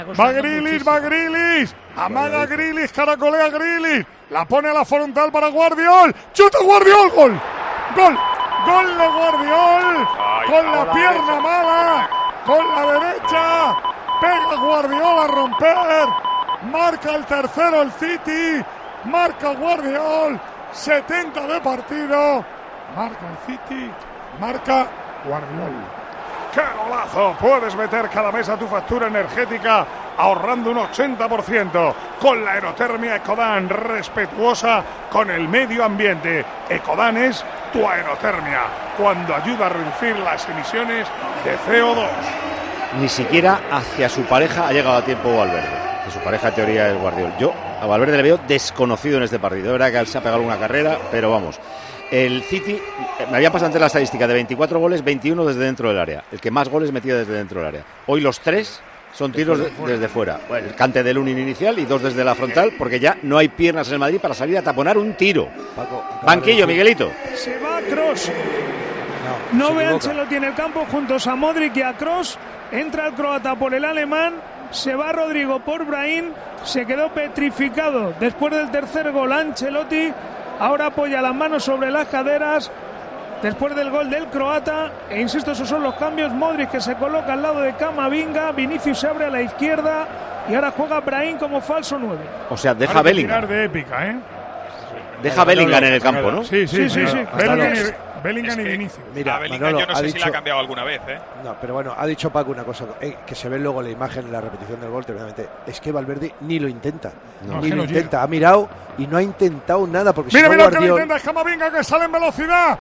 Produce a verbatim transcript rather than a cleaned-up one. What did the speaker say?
Va Grealish, va Grealish, amaga Grealish, caracolea Grealish, la pone a la frontal para Guardiol, chuta Guardiol, gol, gol, gol de Guardiol, con la pierna mala, con la derecha, pega Guardiol a romper, marca el tercero el City, marca Guardiol, setenta de partido, marca el City, marca Guardiol. ¡Qué golazo! Puedes meter cada mes a tu factura energética ahorrando un ochenta por ciento con la aerotermia Ecodan, respetuosa con el medio ambiente. Ecodan es tu aerotermia, cuando ayuda a reducir las emisiones de C O dos. Ni siquiera hacia su pareja ha llegado a tiempo Valverde, que su pareja en teoría es Guardiola. Yo a Valverde le veo desconocido en este partido. Es verdad que él se ha pegado una carrera, pero vamos. El City, me había pasado antes la estadística de veinticuatro goles, veintiuno desde dentro del área. El que más goles metía desde dentro del área. Hoy los tres son tiros de, desde fuera. Bueno, el cante del Lunin inicial y dos desde la frontal, porque ya no hay piernas en el Madrid para salir a taponar un tiro. Paco, banquillo, Miguelito. Se va Kroos. No, no ve a Ancelotti en el campo juntos a Modric y a Kroos. Entra el croata por el alemán. Se va Rodrigo por Brahim. Se quedó petrificado después del tercer gol Ancelotti. Ahora apoya las manos sobre las caderas después del gol del croata. E insisto, esos son los cambios. Modric, que se coloca al lado de Camavinga. Vinicius se abre a la izquierda. Y ahora juega Brahim como falso nueve. O sea, deja a Bellingham. De épica, ¿eh? Deja a Bellingham en el campo, ¿no? Sí, sí, sí. sí, sí. Bellingham, los... y, Bellingham es y Vinicius. Mira, a Bellingham Manolo, yo no sé dicho... si la ha cambiado alguna vez, ¿eh? No, pero bueno, ha dicho Paco una cosa, eh, que se ve luego la imagen en la repetición del gol, tremendamente. Es que Valverde ni lo intenta. No, ni lo intenta. Llega. Ha mirado y no ha intentado nada. Porque mira, si no mira Guardiola... que lo intenta, es Camavinga que sale en velocidad.